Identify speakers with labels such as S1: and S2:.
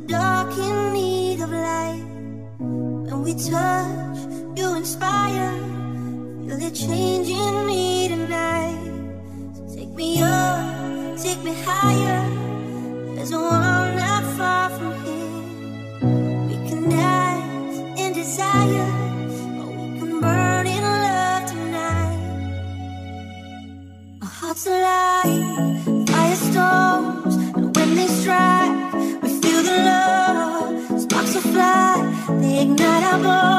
S1: dark in need of light. When we touch, you inspire. Feel it changing me tonight. So take me up, take me higher. There's a world not far from here. We can dance in desire, or we can burn in love tonight. Our hearts alive, firestorms, and when they strike, we feel the love. Sparks will fly, they ignite our bones.